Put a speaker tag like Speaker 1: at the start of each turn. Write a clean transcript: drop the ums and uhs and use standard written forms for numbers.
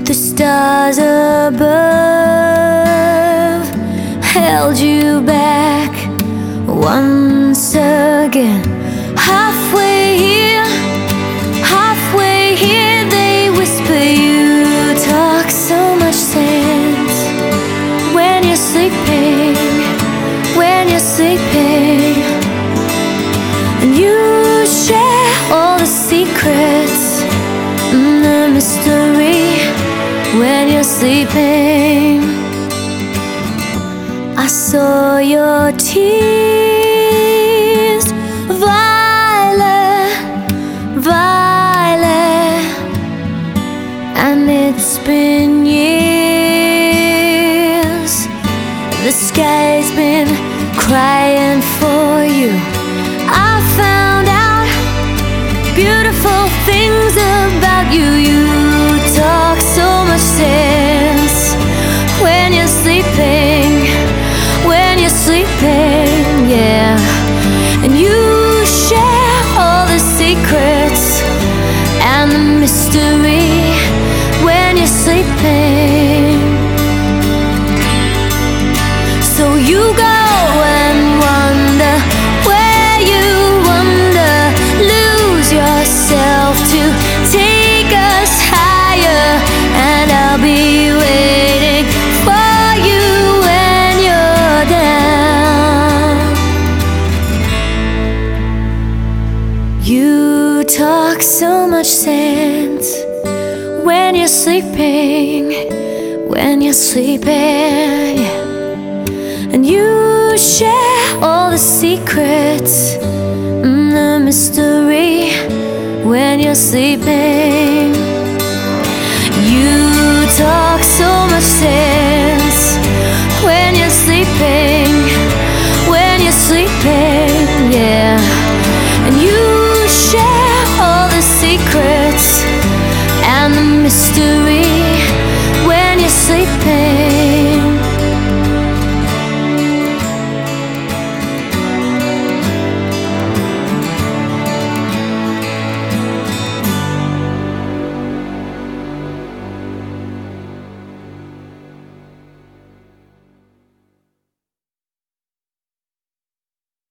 Speaker 1: The stars above held you back once again. Halfway here, they whisper you talk so much sense. When you're sleeping, and you share all the secrets, the mystery. When you're sleeping, I saw your tears, violet, violet, and it's been years. The sky's been crying for you. I found out beautiful things about you. You talk so much sense when you're sleeping, yeah. And you share all the secrets and the mystery when you're sleeping. So you go and wonder where you wander, lose yourself to take us higher, and I'll be waiting for you when you're down. You talk so much sense when you're sleeping, yeah. And you share all the secrets, the mystery when you're sleeping. You talk so much sense when you're sleeping, yeah. And you share all the secrets and the mystery